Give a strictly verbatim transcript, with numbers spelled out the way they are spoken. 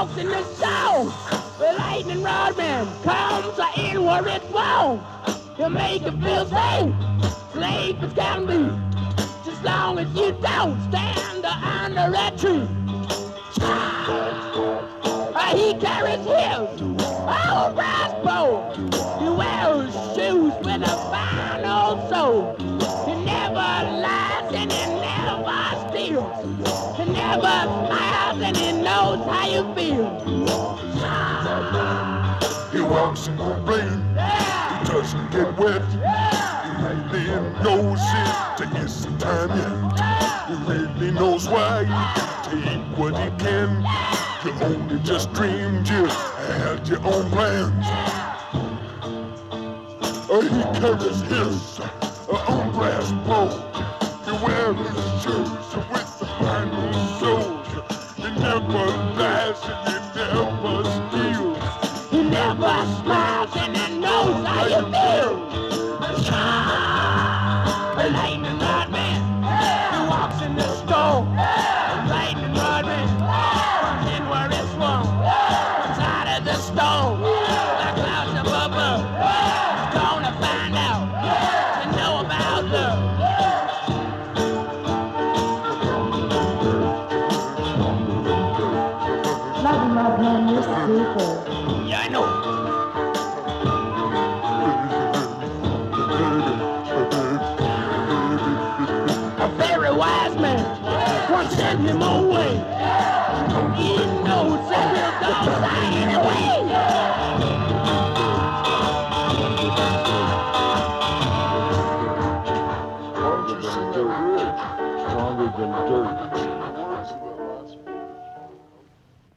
walks in the song. The lightning rod man comes in where it's wrong. He'll make you feel safe, safe as can be. Just long as you don't stand under a tree. Uh, he carries his old brass bow. He wears shoes with a fine old sole. He never lies and he never steals. He never smiles and he knows how you feel. He walks in the rain. Yeah. He doesn't get wet. Yeah. He really knows it is the time yet. He really knows why he take what he can. You only just dreamed you had your own plans. Uh, he carries his uh, own brass bow. He wears his shoes with the final soles. He never lies and he never steals. He never smiles and he knows how you feel. A lightning rod man, he walks in the store. A lightning rod man comes in where it's warm. Comes out of the stone, the clouds above her. He's gonna find out to know about love. Lightning rod man, you're super. Yeah, I know. A very wise man once sent him away. He knows that he'll go die anyway. Why don't you sing that ridge? Stronger than dirt.